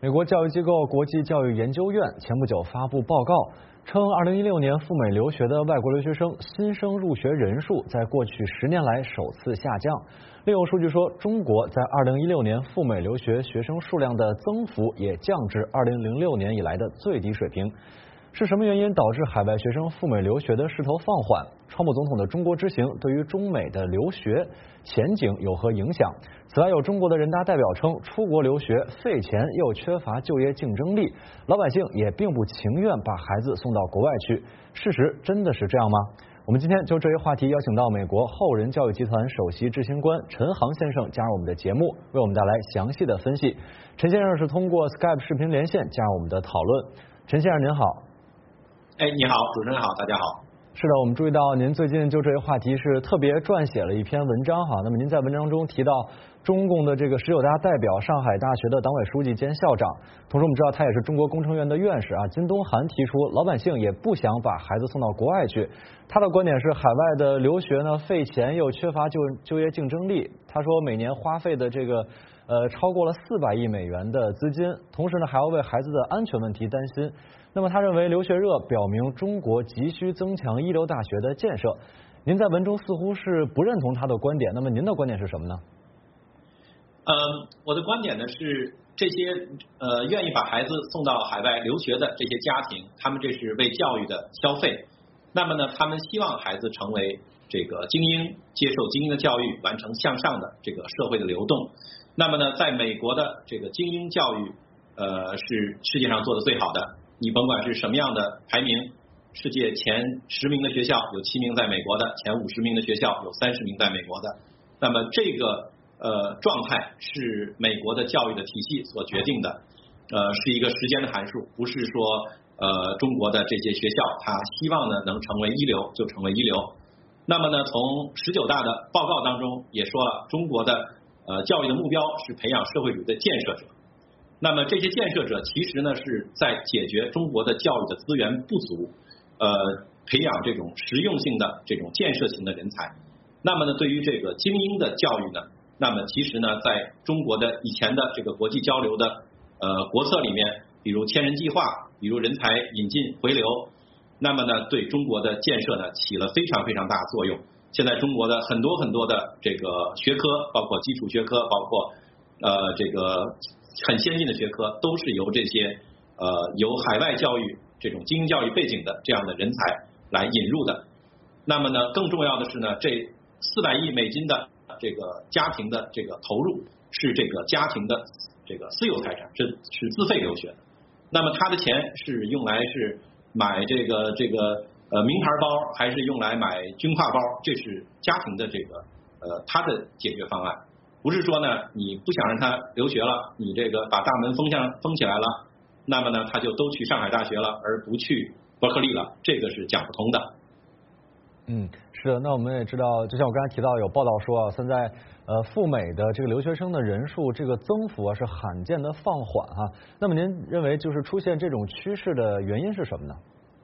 美国教育机构国际教育研究院前不久发布报告，称2016年赴美留学的外国留学生新生入学人数在过去10年来首次下降。另有数据说，中国在2016年赴美留学学生数量的增幅也降至2006年以来的最低水平。是什么原因导致海外学生赴美留学的势头放缓？川普总统的中国之行对于中美的留学前景有何影响？此外，有中国的人大代表称，出国留学费钱又缺乏就业竞争力，老百姓也并不情愿把孩子送到国外去。事实真的是这样吗？我们今天就这一话题邀请到美国厚人教育集团首席执行官陈航先生加入我们的节目，为我们带来详细的分析。陈先生是通过 Skype 视频连线加入我们的讨论。陈先生您好。 你好，主持人好，大家好。 是的，我们注意到您最近就这个话题是特别撰写了一篇文章哈。那么您在文章中提到中共的这个19大代表、上海大学的党委书记兼校长，同时我们知道他也是中国工程院的院士啊。金东涵提出，老百姓也不想把孩子送到国外去。他的观点是，海外的留学呢费钱又缺乏就业竞争力。他说每年花费的这个超过了400亿美元的资金，同时呢还要为孩子的安全问题担心。那么他认为留学热表明中国急需增强一流大学的建设。您在文中似乎是不认同他的观点，那么您的观点是什么呢？ 我的观点呢是这些愿意把孩子送到海外留学的这些家庭，他们这是为教育的消费。那么呢，他们希望孩子成为这个精英，接受精英的教育，完成向上的这个社会的流动。那么呢，在美国的这个精英教育是世界上做的最好的。你甭管是什么样的排名，世界前10名的学校有7名在美国的，前50名的学校有30名在美国的。那么这个状态是美国的教育的体系所决定的，是一个时间的函数，不是说中国的这些学校它希望呢能成为一流就成为一流。那么呢，从19大的报告当中也说了，中国的教育的目标是培养社会主义的建设者。那么这些建设者其实呢是在解决中国的教育的资源不足，培养这种实用性的这种建设型的人才。那么呢，对于这个精英的教育呢，那么其实呢，在中国的以前的这个国际交流的国策里面，比如千人计划，比如人才引进回流，那么呢，对中国的建设呢起了非常非常大的作用。现在中国的很多的这个学科，包括基础学科，包括这个很先进的学科，都是由这些有海外教育这种精英教育背景的这样的人才来引入的。那么呢，更重要的是呢，这400亿美金的这个家庭的这个投入是这个家庭的这个私有财产，是自费留学的。那么他的钱是用来是买这个名牌包，还是用来买军挎包？这是家庭的这个他的解决方案。不是说呢，你不想让他留学了，你这个把大门封起来了，那么呢，他就都去上海大学了，而不去伯克利了，这个是讲不通的。 是的，那我们也知道，就像我刚才提到有报道说啊，现在赴美的这个留学生的人数这个增幅啊是罕见的放缓哈。那么您认为就是出现这种趋势的原因是什么呢？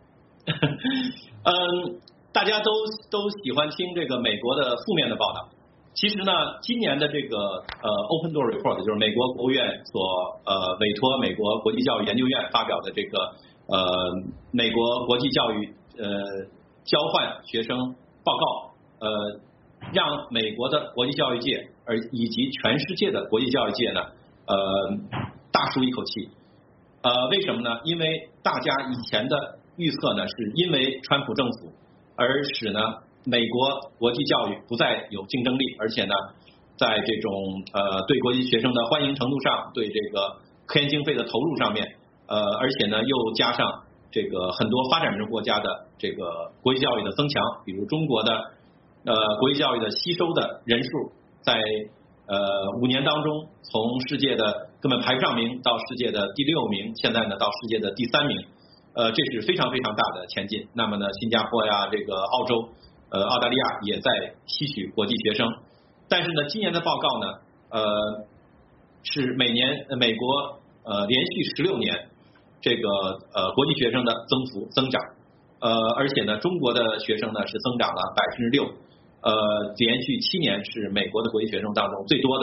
大家都喜欢听这个美国的负面的报道。其实呢，今年的这个Open Door Report 就是美国国务院所委托美国国际教育研究院发表的这个美国国际教育交换学生报告，让美国的国际教育界以及全世界的国际教育界呢大舒一口气。为什么呢？因为大家以前的预测呢，是因为川普政府而使呢美国国际教育不再有竞争力，而且呢，在这种对国际学生的欢迎程度上，对这个科研经费的投入上面，而且呢又加上这个很多发展中国家的这个国际教育的增强，比如中国的国际教育的吸收的人数，在5年当中，从世界的根本排不上名到世界的第6名，现在呢到世界的第3名，这是非常非常大的前进。那么呢，新加坡呀，这个澳洲。澳大利亚也在吸取国际学生，但是呢，今年的报告呢，是每年美国连续16年这个国际学生的增长，而且呢，中国的学生呢是增长了6%，连续7年是美国的国际学生当中最多的。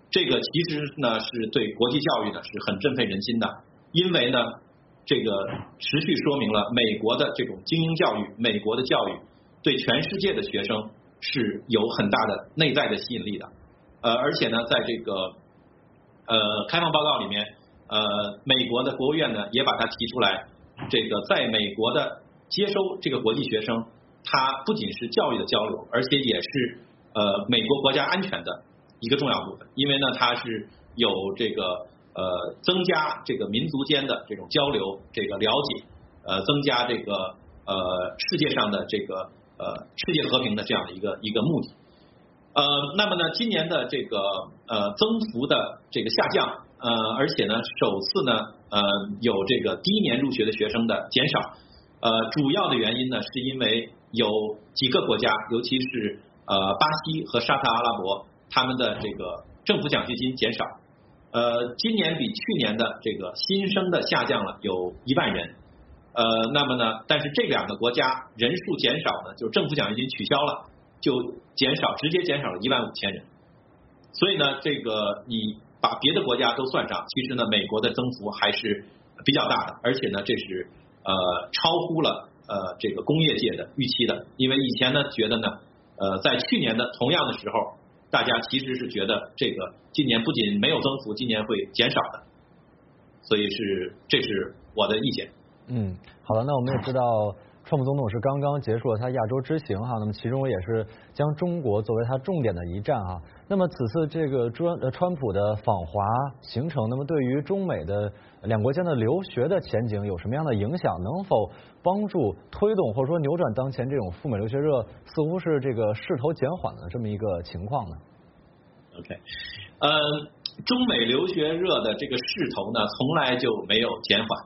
这个其实呢是对国际教育呢是很振奋人心的，因为呢这个持续说明了美国的这种精英教育，美国的教育对全世界的学生是有很大的内在的吸引力的。而且呢，在这个开放报告里面，美国的国务院呢也把它提出来，这个在美国的接收这个国际学生，它不仅是教育的交流，而且也是美国国家安全的一个重要部分，因为呢它是有这个增加这个民族间的这种交流，这个了解，增加这个世界上的这个世界和平的这样的一个目的。那么呢，今年的这个增幅的这个下降，而且呢，首次呢有这个第一年入学的学生的减少，主要的原因呢是因为有几个国家，尤其是巴西和沙特阿拉伯，他们的这个政府奖学金减少，今年比去年的这个新生的下降了有1万人，那么呢，但是这两个国家人数减少呢，就是政府奖学金取消了，就直接减少了15000人，所以呢，这个你把别的国家都算上，其实呢，美国的增幅还是比较大的，而且呢，这是超乎了这个工业界的预期的，因为以前呢觉得呢，在去年的同样的时候，大家其实是觉得这个今年不仅没有增幅，今年会减少的，所以这是我的意见。 好的，那我们也知道川普总统是刚刚结束了他亚洲之行哈，那么其中也是将中国作为他重点的一站哈。那么此次这个川普的访华行程，那么对于中美的两国间的留学的前景有什么样的影响？能否帮助推动或者说扭转当前这种赴美留学热似乎是这个势头减缓的这么一个情况呢 ？OK， 中美留学热的这个势头呢，从来就没有减缓。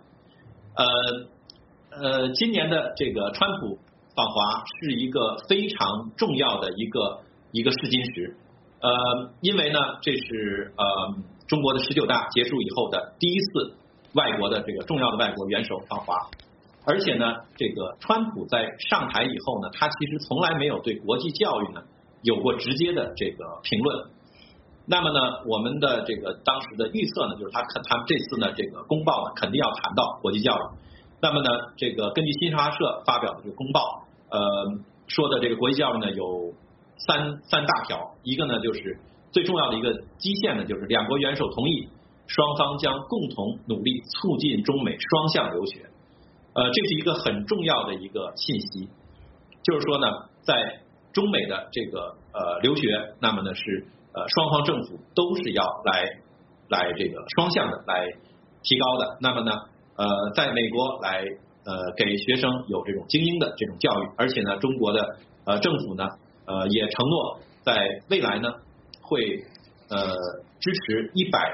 今年的这个川普访华是一个非常重要的一个试金石，因为呢，这是中国的19大结束以后的第一次外国的这个重要的外国元首访华，而且呢，这个川普在上台以后呢，他其实从来没有对国际教育呢有过直接的这个评论。那么呢，我们的这个当时的预测呢，就是他们这次呢这个公报呢肯定要谈到国际教育。那么呢，这个根据新华社发表的这个公报，说的这个国际教育呢有三大条，一个呢就是最重要的一个基线呢，就是两国元首同意双方将共同努力促进中美双向留学，这是一个很重要的一个信息，就是说呢，在中美的这个留学，那么呢是双方政府都是要来这个双向的来提高的，那么呢在美国来给学生有这种精英的这种教育，而且呢，中国的政府呢也承诺在未来呢会支持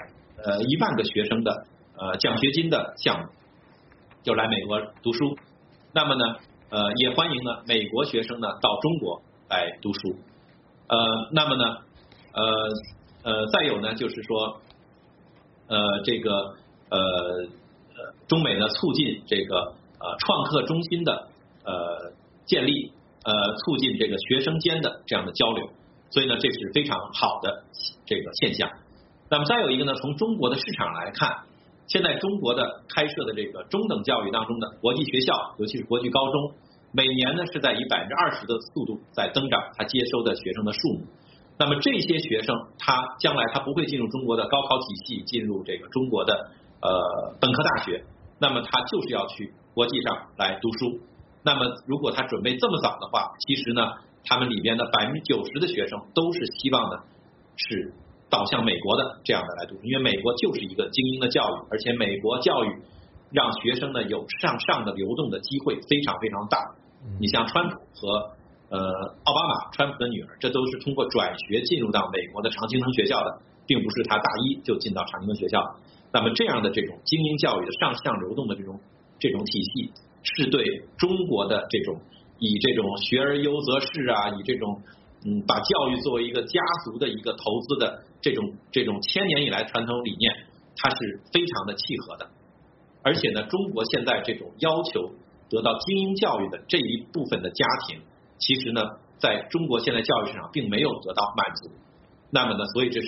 1万个学生的奖学金的项目，就来美国读书。那么呢也欢迎呢美国学生呢到中国来读书。那么呢再有呢就是说这个中美呢促进这个创客中心的建立，促进这个学生间的这样的交流，所以呢这是非常好的这个现象。那么再有一个呢，从中国的市场来看，现在中国的开设的这个中等教育当中的国际学校，尤其是国际高中，每年呢是在以20%的速度在增长，它接收的学生的数目。那么这些学生，他将来他不会进入中国的高考体系，进入这个中国的本科大学，那么他就是要去国际上来读书。那么如果他准备这么早的话，其实呢，他们里边的90%的学生都是希望呢是导向美国的这样的来读书，因为美国就是一个精英的教育，而且美国教育让学生呢有向上的流动的机会非常非常大。你像川普和奥巴马，川普的女儿，这都是通过转学进入到美国的常青藤学校的，并不是他大一就进到常青藤学校。那么这样的这种精英教育的上向流动的这种体系，是对中国的这种以这种学而优则仕啊，以这种把教育作为一个家族的一个投资的这种千年以来传统理念，它是非常的契合的。而且呢，中国现在这种要求得到精英教育的这一部分的家庭，其实呢，在中国现在教育市场并没有得到满足。那么呢，所以这是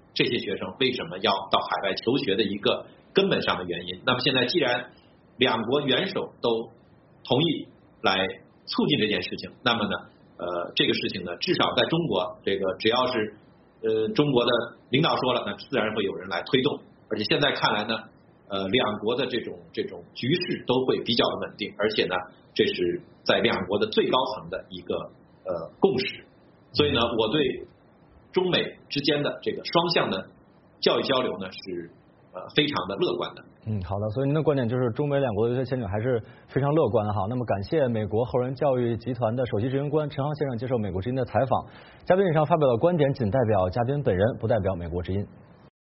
这些学生为什么要到海外求学的一个根本上的原因。那么现在既然两国元首都同意来促进这件事情，那么呢，这个事情呢，至少在中国，这个只要是中国的领导说了，那自然会有人来推动。而且现在看来呢，两国的这种局势都会比较的稳定，而且呢，这是在两国的最高层的一个共识。所以呢，我对中美之间的这个双向的教育交流呢是非常的乐观的。 好的，所以您的观点就是中美两国的留学前景还是非常乐观的哈。那么感谢美国厚仁教育集团的首席执行官陈航先生接受美国之音的采访。嘉宾以上发表的观点仅代表嘉宾本人，不代表美国之音。